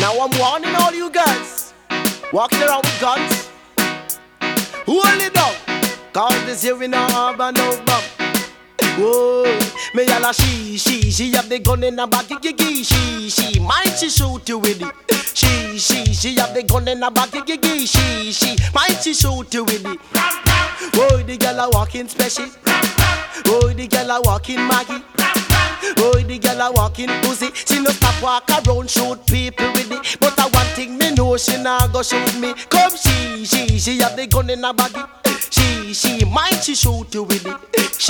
Now I'm warning all you guys walking around with guns. Hold it down, cause this here we no have no bomb. Whoa, me yalla she have the gun in her back, she might she shoot you with it. She have the gun in her back, she might she shoot you with it. Whoa, the girl a walking special. Whoa, the girl a walking Maggie. Oh, the girl a walking pussy. She no stop walk around shoot people with it. But I one thing me know, she nah go shoot me. Come she have the gun in her baggy. She might she shoot you with it.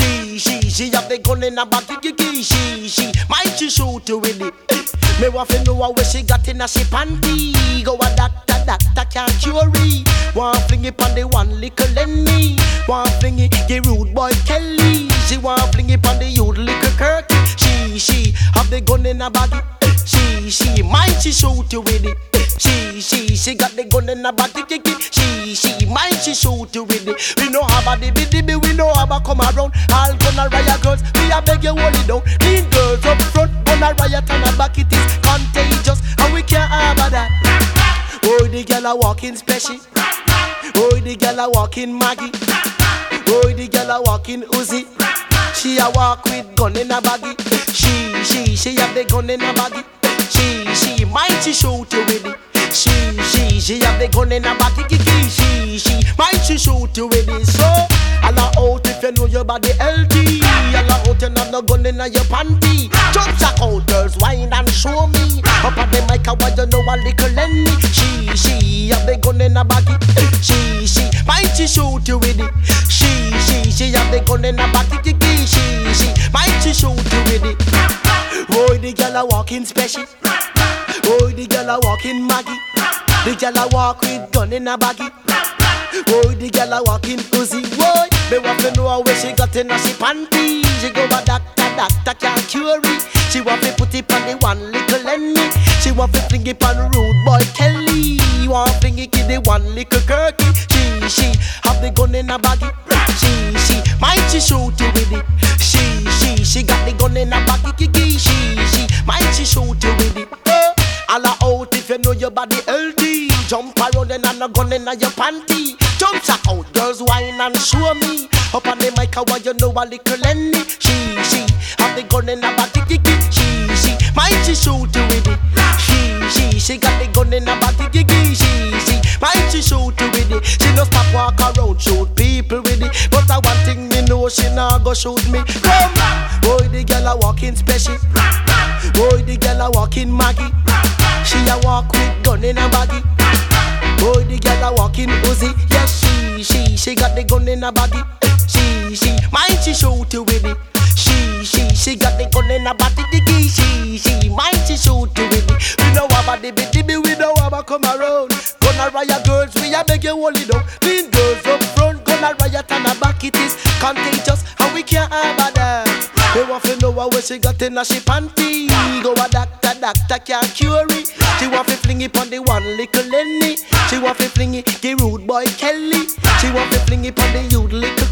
She have the gun in her baggy. She might she shoot you with it. Me want to know where she got in her she panty. Go a doctor can't cure it. Want fling it on the one little Lenny. Want fling it the rude boy Kelly. She want fling it on the youth little Kirky. She have the gun in her body. She might she shoot you with it. She got the gun in her body. She might she shoot you with it. We know how about the biddy, we know how about come around. All gonna riot girls, we a beg you hold it down. Mean girls up front, gonna riot on her back. It is contagious, and we can't have that. Oh, the girl a walking special. Oh, the girl a walking Maggie. Oh, the girl a walking Uzi. She a walk with gun in her baggy. She have the gun in her baggy. She might she shoot you with it. She have the gun in her baggy. She might she shoot you with it. So alla out if you know your body healthy. Alla out you have no gun in your panty. Jump sack out girls, wine and show me. Up at the mic, I want you know a little Lenny. She have the gun in her baggy. She might she shoot you with it. She have the gun in her baggy. She might she shoot you with it. Oh, the girl a walking special. Oh, the girl a walking Maggie. The girl a walk with gun in her baggy. Oh, the girl a walking Uzi. Whoa, me want to know where she got in her she panty. She go a doctor can't cure it. She want to put it on the one little Lenny. She want to fling it on rude boy Kelly. Want to fling it in the one little Kirky. She have the gun in her baggy. She might she shoot you with it. She got the gun in her baggy. She might she shoot you with it. Alla out if you know your body healthy. Jump around and a gun in your panty. Jump sack out, girls wine and show me. Up on the mic, I want you know a little Lenny. She have the gun in her baggy. She might she shoot you with it. She got the gun in her baggy. She might she shoot you with it. She no stop walk around shoot people with it. But I one thing me know, she nah go shoot me. Come, boy the girl a walking special. Boy the girl a walking Maggie. She a walk with gun in her baggy. Boy the girl a walking Uzi. Yes she got the gun in her baggy. She might she shoot you with it. She got the gun in her body. She might she shoot you with it. We know about the biddy, we know about come around. Gonna riot girls, we a beg you hold it down. Mean girls up front, gonna riot on her back. It is contagious, and we can't have that. We want to know where she got in her she panty. Go a doctor can't cure it. She want to fling it on the one little Lenny. She want to fling it the rude boy Kelly. She want to fling it on the youth little